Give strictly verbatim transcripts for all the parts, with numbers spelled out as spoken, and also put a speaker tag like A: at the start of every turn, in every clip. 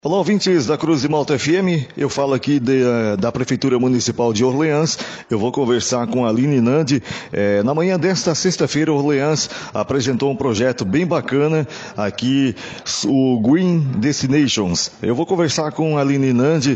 A: Olá, ouvintes da Cruz de Malta F M, eu falo aqui de, da Prefeitura Municipal de Orleans. Eu vou conversar com a Aline Nandi. É, na manhã desta sexta-feira, Orleans apresentou um projeto bem bacana aqui, o Green Destinations. Eu vou conversar com a Aline Nandi,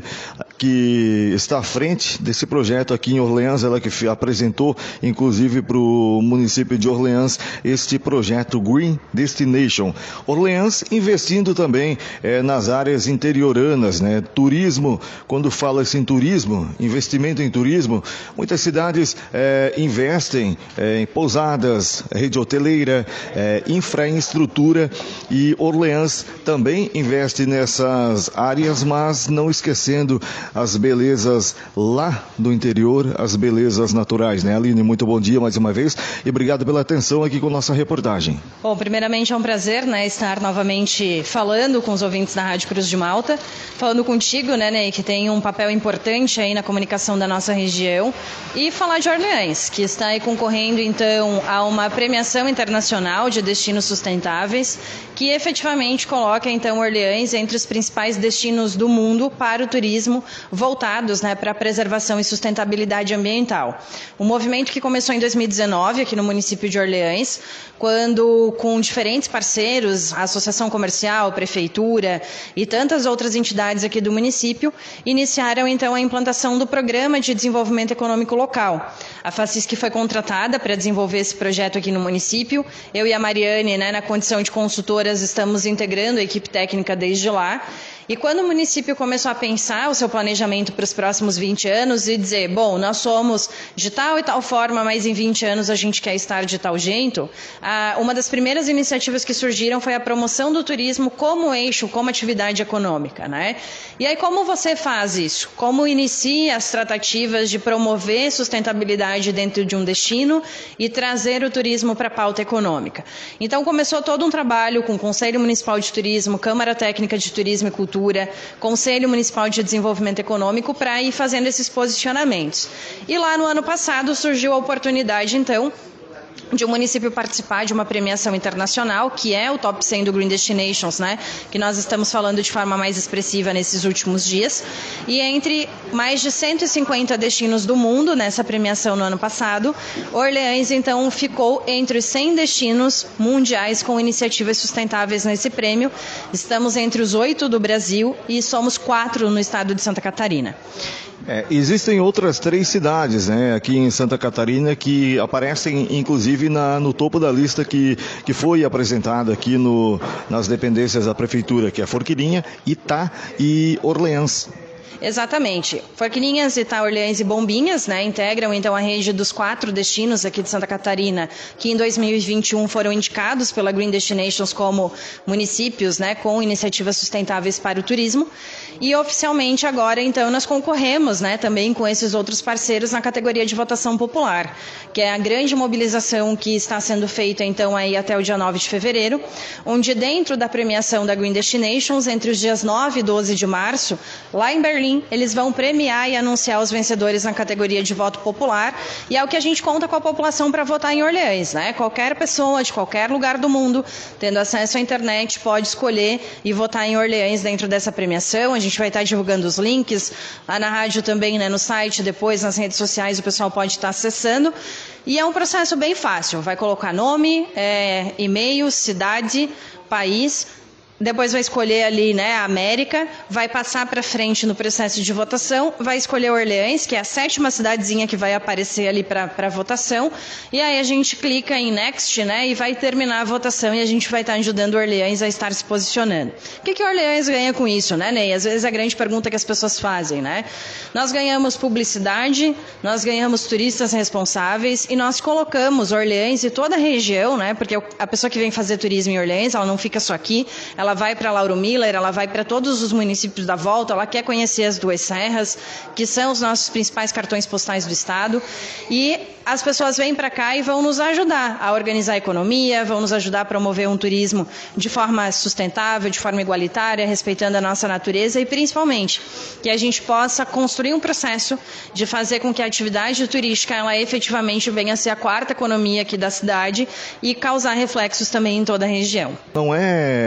A: que está à frente desse projeto aqui em Orleans, ela que apresentou, inclusive, para o município de Orleans, este projeto Green Destination. Orleans investindo também é, nas áreas interioranas, né? Turismo, quando fala-se em turismo, investimento em turismo, muitas cidades é, investem é, em pousadas, rede hoteleira, é, infraestrutura, e Orleans também investe nessas áreas, mas não esquecendo as belezas lá do interior, as belezas naturais, né? Aline, muito bom dia mais uma vez e obrigado pela atenção aqui com nossa reportagem.
B: Bom, primeiramente é um prazer, né, estar novamente falando com os ouvintes da Rádio Cruz de Malta, falando contigo, né, Ney, que tem um papel importante aí na comunicação da nossa região, e falar de Orleans, que está aí concorrendo então a uma premiação internacional de destinos sustentáveis, que efetivamente coloca então Orleans entre os principais destinos do mundo para o turismo, voltados, né, para a preservação e sustentabilidade ambiental. Um movimento que começou em dois mil e dezenove aqui no município de Orleans, quando com diferentes parceiros, a Associação Comercial, Prefeitura e tantas outras entidades aqui do município, iniciaram então a implantação do Programa de Desenvolvimento Econômico Local. A FACISC foi contratada para desenvolver esse projeto aqui no município. Eu e a Mariane, né, na condição de consultoras, estamos integrando a equipe técnica desde lá. E quando o município começou a pensar o seu planejamento para os próximos vinte anos e dizer, bom, nós somos de tal e tal forma, mas em vinte anos a gente quer estar de tal jeito, uma das primeiras iniciativas que surgiram foi a promoção do turismo como eixo, como atividade econômica, né? E aí como você faz isso? Como inicia as tratativas de promover sustentabilidade dentro de um destino e trazer o turismo para a pauta econômica? Então começou todo um trabalho com o Conselho Municipal de Turismo, Câmara Técnica de Turismo e Cultura, Conselho Municipal de Desenvolvimento Econômico, para ir fazendo esses posicionamentos. E lá no ano passado surgiu a oportunidade, então, de um município participar de uma premiação internacional, que é o Top cem do Green Destinations, né? Que nós estamos falando de forma mais expressiva nesses últimos dias. E entre mais de cento e cinquenta destinos do mundo nessa premiação no ano passado, Orleans, então, ficou entre os cem destinos mundiais com iniciativas sustentáveis nesse prêmio. Estamos entre os oito do Brasil e somos quatro no estado de Santa Catarina.
A: É, existem outras três cidades, né, aqui em Santa Catarina que aparecem inclusive na, no topo da lista que, que foi apresentada aqui no, nas dependências da Prefeitura, que é Forquilinha, Itá e Orleans.
B: Exatamente. Forquilinhas, Itá, Orleans e Bombinhas, né, integram então a rede dos quatro destinos aqui de Santa Catarina, que em dois mil e vinte e um foram indicados pela Green Destinations como municípios, né, com iniciativas sustentáveis para o turismo. E oficialmente agora então nós concorremos, né, também com esses outros parceiros na categoria de votação popular, que é a grande mobilização que está sendo feita então aí até o dia nove de fevereiro, onde dentro da premiação da Green Destinations, entre os dias nove e doze de março, lá em Berlim, eles vão premiar e anunciar os vencedores na categoria de voto popular, e é o que a gente conta com a população para votar em Orleans, né? Qualquer pessoa de qualquer lugar do mundo, tendo acesso à internet, pode escolher e votar em Orleans dentro dessa premiação. A gente vai estar divulgando os links lá na rádio também, né, no site, depois nas redes sociais o pessoal pode estar acessando. E é um processo bem fácil, vai colocar nome, é, e-mail, cidade, país. Depois vai escolher ali, né, a América, vai passar para frente no processo de votação, vai escolher Orleans, que é a sétima cidadezinha que vai aparecer ali para votação, e aí a gente clica em Next, né, e vai terminar a votação e a gente vai estar ajudando Orleans a estar se posicionando. O que que Orleans ganha com isso, né, Ney? Às vezes é a grande pergunta que as pessoas fazem, né? Nós ganhamos publicidade, nós ganhamos turistas responsáveis e nós colocamos Orleans e toda a região, né, porque a pessoa que vem fazer turismo em Orleans, ela não fica só aqui, ela vai para Lauro Miller, ela vai para todos os municípios da volta, ela quer conhecer as Duas Serras, que são os nossos principais cartões postais do estado, e as pessoas vêm para cá e vão nos ajudar a organizar a economia, vão nos ajudar a promover um turismo de forma sustentável, de forma igualitária, respeitando a nossa natureza e principalmente que a gente possa construir um processo de fazer com que a atividade turística ela efetivamente venha a ser a quarta economia aqui da cidade e causar reflexos também em toda a região.
A: Não é uma corrida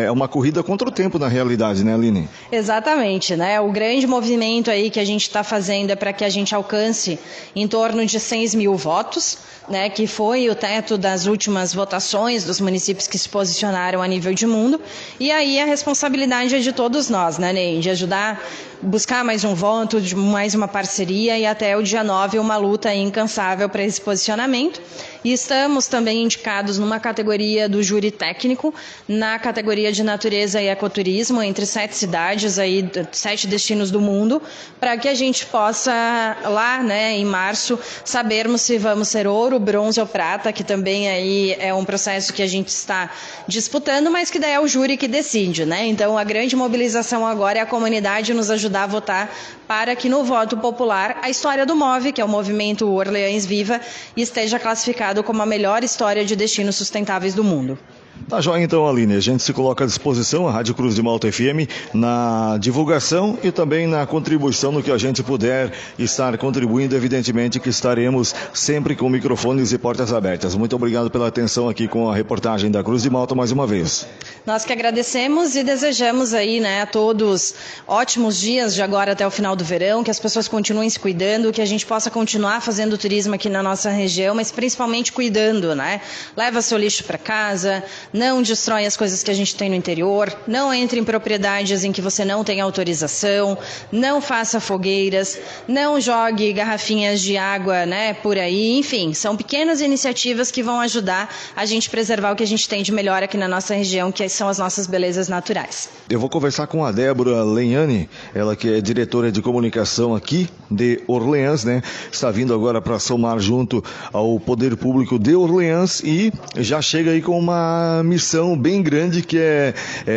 A: corrida contra o tempo na realidade, né, Aline?
B: Exatamente, né? O grande movimento aí que a gente está fazendo é para que a gente alcance em torno de seis mil votos, né? Que foi o teto das últimas votações dos municípios que se posicionaram a nível de mundo. E aí a responsabilidade é de todos nós, né, Ney? De ajudar, buscar mais um voto, de mais uma parceria e até o dia nove uma luta incansável para esse posicionamento. E estamos também indicados numa categoria do júri técnico, na categoria de natureza e ecoturismo, entre sete cidades, aí, sete destinos do mundo, para que a gente possa, lá, né, em março, sabermos se vamos ser ouro, bronze ou prata, que também aí é um processo que a gente está disputando, mas que daí é o júri que decide, né? Então, a grande mobilização agora é a comunidade nos ajudar a votar para que no voto popular a história do MOVE, que é o Movimento Orleans Viva, esteja classificada como a melhor história de destinos sustentáveis do mundo.
A: Tá joia então, Aline. A gente se coloca à disposição, a Rádio Cruz de Malta F M, na divulgação e também na contribuição no que a gente puder estar contribuindo. Evidentemente que estaremos sempre com microfones e portas abertas. Muito obrigado pela atenção aqui com a reportagem da Cruz de Malta mais uma vez.
B: Nós que agradecemos e desejamos aí, né, a todos ótimos dias de agora até o final do verão, que as pessoas continuem se cuidando, que a gente possa continuar fazendo turismo aqui na nossa região, mas principalmente cuidando, né? Leva seu lixo para casa, não destrói as coisas que a gente tem no interior, não entre em propriedades em que você não tem autorização, não faça fogueiras, não jogue garrafinhas de água, né, por aí, enfim, são pequenas iniciativas que vão ajudar a gente preservar o que a gente tem de melhor aqui na nossa região, que são as nossas belezas naturais.
A: Eu vou conversar com a Débora Lenhani, ela que é diretora de comunicação aqui de Orleans, né, está vindo agora para somar junto ao Poder Público de Orleans e já chega aí com uma missão bem grande que é,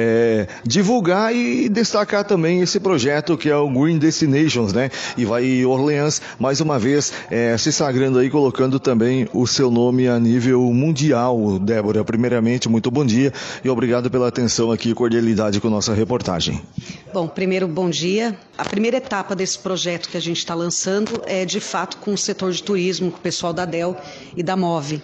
A: é divulgar e destacar também esse projeto que é o Green Destinations, né? E vai Orleans mais uma vez é, se sagrando aí, colocando também o seu nome a nível mundial. Débora, primeiramente, muito bom dia e obrigado pela atenção aqui e cordialidade com a nossa reportagem.
C: Bom, primeiro, bom dia. A primeira etapa desse projeto que a gente está lançando é, de fato, com o setor de turismo, com o pessoal da D E L e da MOVE,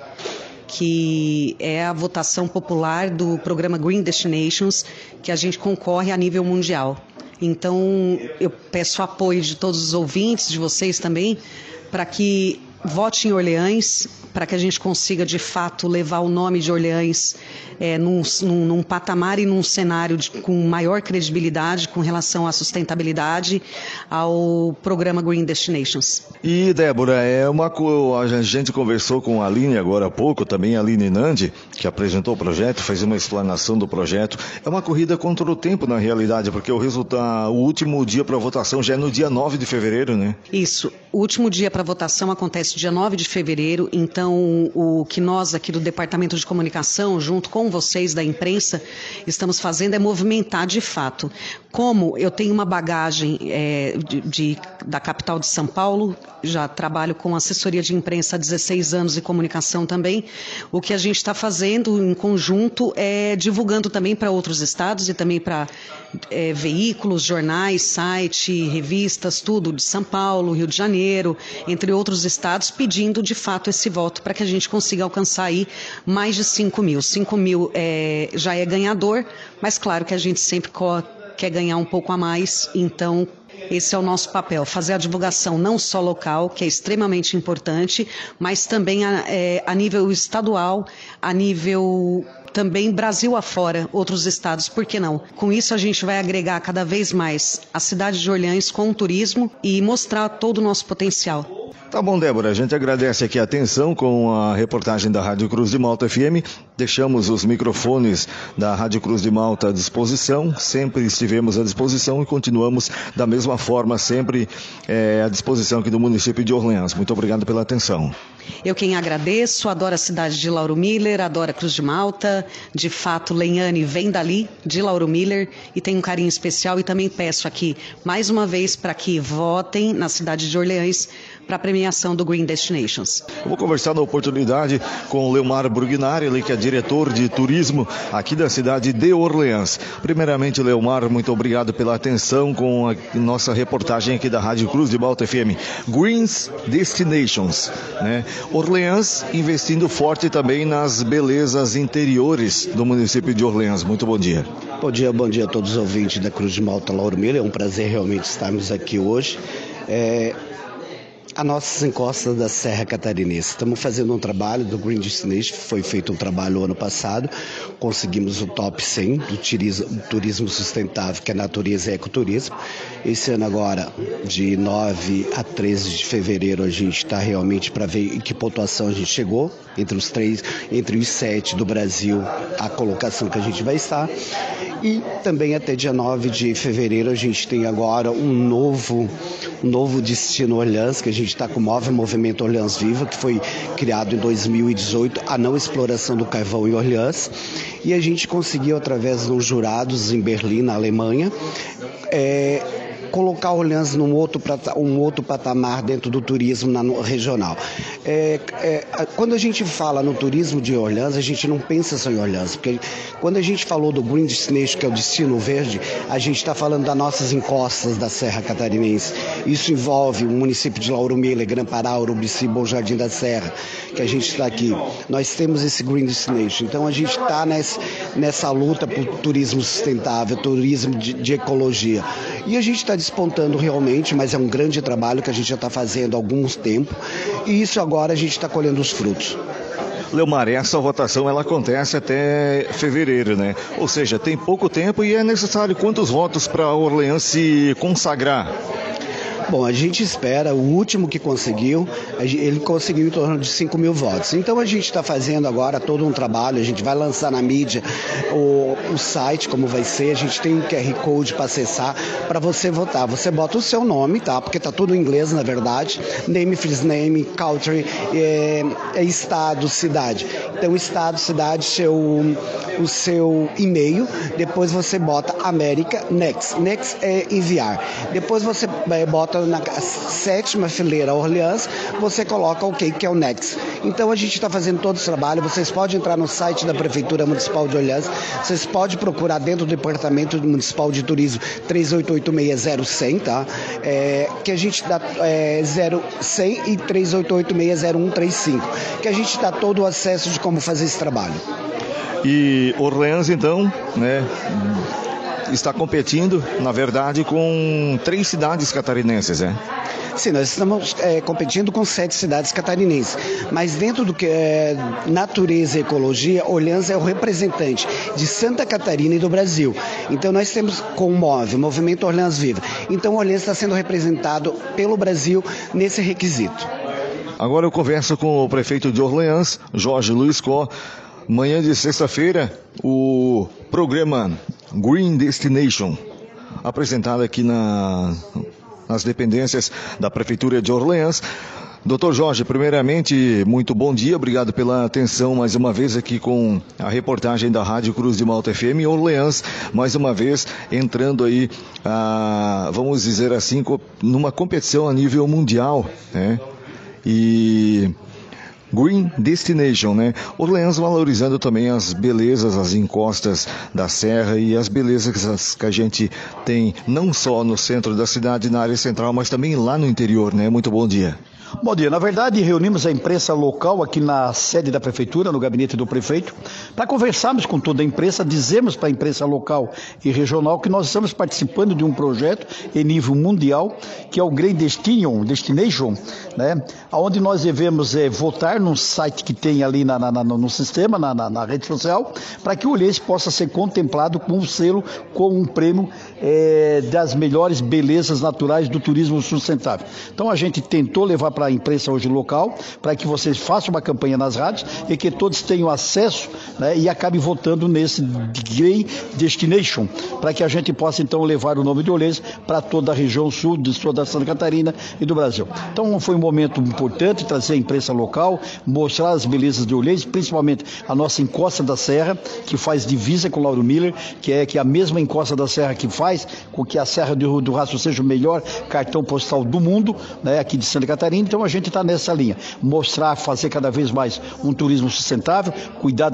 C: que é a votação popular do programa Green Destinations, que a gente concorre a nível mundial. Então, eu peço apoio de todos os ouvintes, de vocês também, para que votem em Orleans, para que a gente consiga, de fato, levar o nome de Orleans é, num, num, num patamar e num cenário de, com maior credibilidade com relação à sustentabilidade ao programa Green Destinations.
A: E, Débora, é uma a gente conversou com a Aline agora há pouco, também a Aline Nandi, que apresentou o projeto, fez uma explanação do projeto. É uma corrida contra o tempo, na realidade, porque o resultado, o último dia para votação já é no dia nove de fevereiro, né?
C: Isso. O último dia para votação acontece dia nove de fevereiro, então o que nós aqui do Departamento de Comunicação, junto com vocês da imprensa, estamos fazendo é movimentar de fato. Como eu tenho uma bagagem é, de, de, da capital de São Paulo, já trabalho com assessoria de imprensa há dezesseis anos e comunicação também, o que a gente está fazendo em conjunto é divulgando também para outros estados e também para é, veículos, jornais, site, revistas, tudo de São Paulo, Rio de Janeiro, entre outros estados, pedindo de fato esse voto para que a gente consiga alcançar aí mais de cinco mil. cinco mil é, já é ganhador, mas claro que a gente sempre quer ganhar um pouco a mais, então esse é o nosso papel, fazer a divulgação não só local, que é extremamente importante, mas também a, é, a nível estadual, a nível também Brasil afora, outros estados, por que não? Com isso a gente vai agregar cada vez mais a cidade de Orleans com o turismo e mostrar todo o nosso potencial.
A: Tá bom, Débora, a gente agradece aqui a atenção com a reportagem da Rádio Cruz de Malta F M, deixamos os microfones da Rádio Cruz de Malta à disposição, sempre estivemos à disposição e continuamos da mesma forma, sempre é, à disposição aqui do município de Orleans. Muito obrigado pela atenção.
C: Eu quem agradeço, adoro a cidade de Lauro Miller, adoro a Cruz de Malta, de fato Lenhani vem dali, de Lauro Miller, e tem um carinho especial e também peço aqui, mais uma vez, para que votem na cidade de Orleans para a premiação do Green Destinations.
A: Eu vou conversar na oportunidade com o Leomar Brugnari, ele que é diretor de turismo aqui da cidade de Orleans. Primeiramente, Leomar, muito obrigado pela atenção com a nossa reportagem aqui da Rádio Cruz de Malta F M. Green Destinations, né? Orleans investindo forte também nas belezas interiores do município de Orleans. Muito bom dia.
D: Bom dia, bom dia a todos os ouvintes da Cruz de Malta Lauro Miller. É um prazer realmente estarmos aqui hoje. É... As nossas encostas da Serra Catarinense. Estamos fazendo um trabalho do Green Destination, foi feito um trabalho ano passado, conseguimos o top cem do turismo, turismo sustentável, que é natureza e ecoturismo. Esse ano agora, de nove a treze de fevereiro, a gente está realmente para ver em que pontuação a gente chegou, entre os três, entre os sete do Brasil, a colocação que a gente vai estar. E também até dia nove de fevereiro a gente tem agora um novo, um novo destino Orleans, que a gente está com o Move Movimento Orleans Viva, que foi criado em dois mil e dezoito, a não exploração do carvão em Orleans. E a gente conseguiu, através dos jurados em Berlim, na Alemanha, é, colocar Orleans num outro, um outro patamar dentro do turismo na, no, regional. É, é, quando a gente fala no turismo de Orleans, a gente não pensa só em Orleans, porque quando a gente falou do Green Destination, que é o destino verde, a gente está falando das nossas encostas da Serra Catarinense. Isso envolve o município de Lauro Miller, Grã-Pará, Urubici, Bom Jardim da Serra, que a gente está aqui. Nós temos esse Green Destination, então a gente está nessa, nessa luta por turismo sustentável, turismo de, de ecologia. E a gente está despontando realmente, mas é um grande trabalho que a gente já está fazendo há alguns tempos, e isso agora a gente está colhendo os frutos.
A: Leomar, essa votação ela acontece até fevereiro, né? Ou seja, tem pouco tempo e é necessário quantos votos para Orleans se consagrar?
D: Bom, a gente espera, o último que conseguiu, ele conseguiu em torno de cinco mil votos. Então a gente está fazendo agora todo um trabalho, a gente vai lançar na mídia o, o site, como vai ser, a gente tem um Q R Code para acessar, para você votar. Você bota o seu nome, tá? Porque tá tudo em inglês, na verdade. Name, first name, country, é, é estado, cidade. Então, estado, cidade, seu, o seu e-mail, depois você bota América, next. Next é enviar. Depois você é, bota na sétima fileira Orleans, você coloca o que que é o Next. Então a gente está fazendo todo esse trabalho, vocês podem entrar no site da Prefeitura Municipal de Orleans, vocês podem procurar dentro do Departamento Municipal de Turismo três oito oito seis zero cem, tá? É, que a gente dá é, zero cem e três oito oito seis zero um três cinco, que a gente dá todo o acesso de como fazer esse trabalho.
A: E Orleans, então, né, está competindo, na verdade, com três cidades catarinenses, né?
D: Sim, nós estamos é, competindo com sete cidades catarinenses, mas dentro do que é natureza e ecologia, Orleans é o representante de Santa Catarina e do Brasil. Então nós temos com o MOVE, o Movimento Orleans Viva. Então Orleans está sendo representado pelo Brasil nesse requisito.
A: Agora eu converso com o prefeito de Orleans, Jorge Luiz Có. Manhã de sexta-feira, o programa Green Destination, apresentado aqui na, nas dependências da Prefeitura de Orleans. Doutor Jorge, primeiramente, muito bom dia, obrigado pela atenção mais uma vez aqui com a reportagem da Rádio Cruz de Malta F M, Orleans, mais uma vez entrando aí, ah, vamos dizer assim, numa competição a nível mundial, né? E Green Destination, né? Orleans valorizando também as belezas, as encostas da serra e as belezas que a gente tem não só no centro da cidade, na área central, mas também lá no interior, né? Muito bom dia.
E: Bom dia. Na verdade, reunimos a imprensa local aqui na sede da Prefeitura, no gabinete do prefeito, para conversarmos com toda a imprensa, dizermos para a imprensa local e regional que nós estamos participando de um projeto em nível mundial, que é o Green Destination, Destination, né? Onde nós devemos é, votar num site que tem ali na, na, no sistema, na, na, na rede social, para que o Orleans possa ser contemplado com um selo, com um prêmio é, das melhores belezas naturais do turismo sustentável. Então a gente tentou levar para a imprensa hoje local, para que vocês façam uma campanha nas rádios e que todos tenham acesso, né, e acabem votando nesse Green Destination, para que a gente possa então levar o nome de Orleans para toda a região sul, de toda a Santa Catarina e do Brasil. Então foi um momento importante trazer a imprensa local, mostrar as belezas de Orleans, principalmente a nossa encosta da serra, que faz divisa com Lauro Miller, que é que a mesma encosta da serra que faz com que a Serra do, do Rastro seja o melhor cartão postal do mundo, né, aqui de Santa Catarina. Então a gente está nessa linha, mostrar, fazer cada vez mais um turismo sustentável, cuidar da nossa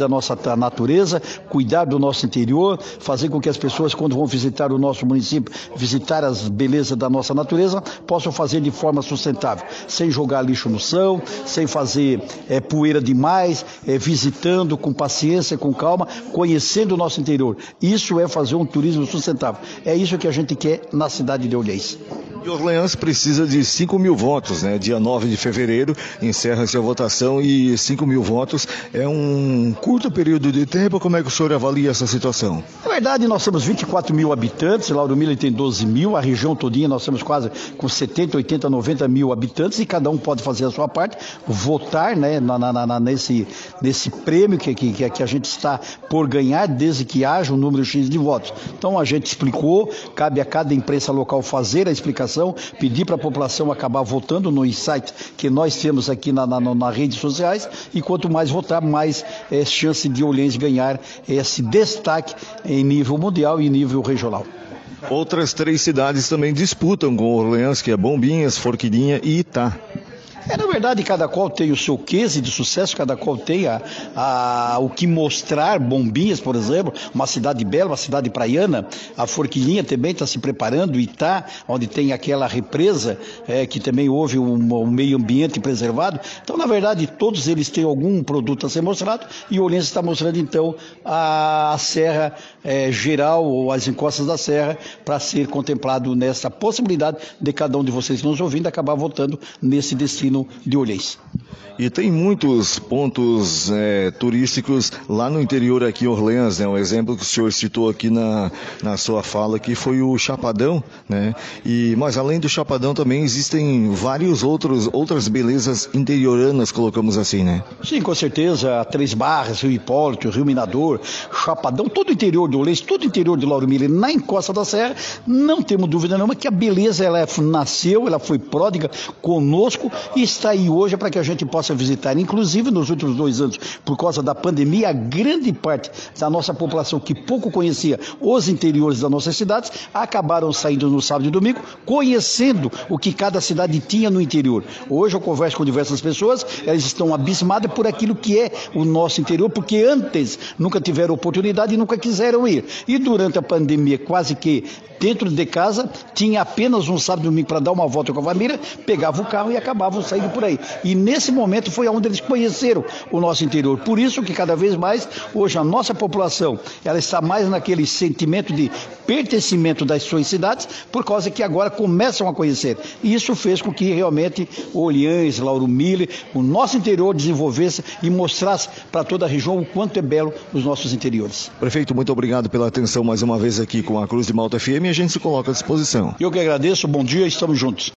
E: da natureza, cuidar do nosso interior, fazer com que as pessoas, quando vão visitar o nosso município, visitar as belezas da nossa natureza, possam fazer de forma sustentável, sem jogar lixo no chão, sem fazer é, poeira demais, é, visitando com paciência, com calma, conhecendo o nosso interior. Isso é fazer um turismo sustentável. É isso que a gente quer na cidade de Orleans.
A: E Orleans precisa de cinco mil votos, né? Dia nove de fevereiro encerra-se a votação e cinco mil votos é um curto período de tempo. Como é que o senhor avalia essa situação?
E: Na verdade, nós temos vinte e quatro mil habitantes, Lauro Miller tem doze mil, a região todinha nós temos quase com setenta, oitenta, noventa mil habitantes e cada um pode fazer a sua parte, votar, né, na, na, na, nesse, nesse prêmio que, que, que a gente está por ganhar, desde que haja um número X de votos. Então a gente explicou, cabe a cada imprensa local fazer a explicação, pedir para a população acabar votando no insight que nós temos aqui na, na, nas redes sociais, e quanto mais votar, mais é, chance de Orleans ganhar esse destaque em nível mundial e nível regional.
A: Outras três cidades também disputam com Orleans, que é Bombinhas, Forquilinha e Itá.
E: É, na verdade, cada qual tem o seu case de sucesso, cada qual tem a, a, o que mostrar. Bombinhas, por exemplo, uma cidade bela, uma cidade praiana. A Forquilinha também está se preparando, Itá, onde tem aquela represa, é, que também houve um, um meio ambiente preservado. Então, na verdade, todos eles têm algum produto a ser mostrado, e o Orleans está mostrando, então, a, a Serra é, Geral, ou as encostas da Serra, para ser contemplado nessa possibilidade de cada um de vocês que nos ouvindo acabar votando nesse destino de Orleans.
A: E tem muitos pontos é, turísticos lá no interior aqui em Orleans, né? Um exemplo que o senhor citou aqui na, na sua fala que foi o Chapadão, né? E, mas além do Chapadão também existem vários outros, outras belezas interioranas, colocamos assim, né?
E: Sim, com certeza, Três Barras, Rio Hipólito, Rio Minador, Chapadão, todo o interior de Orleans, todo o interior de Lauro Miller, na encosta da Serra, não temos dúvida nenhuma que a beleza, ela nasceu, ela foi pródiga conosco e está aí hoje para que a gente possa visitar. Inclusive, nos últimos dois anos, por causa da pandemia, a grande parte da nossa população que pouco conhecia os interiores das nossas cidades, acabaram saindo no sábado e domingo, conhecendo o que cada cidade tinha no interior. Hoje eu converso com diversas pessoas, elas estão abismadas por aquilo que é o nosso interior, porque antes nunca tiveram oportunidade e nunca quiseram ir. E durante a pandemia, quase que dentro de casa, tinha apenas um sábado e domingo para dar uma volta com a família, pegava o carro e acabavam saindo por aí. E nesse momento foi onde eles conheceram o nosso interior. Por isso que cada vez mais, hoje a nossa população, ela está mais naquele sentimento de pertencimento das suas cidades, por causa que agora começam a conhecer. E isso fez com que realmente Orleans, Lauro Miller, o nosso interior desenvolvesse e mostrasse para toda a região o quanto é belo os nossos interiores.
A: Prefeito, muito obrigado pela atenção mais uma vez aqui com a Cruz de Malta F M, e a gente se coloca à disposição.
E: Eu que agradeço, bom dia, estamos juntos.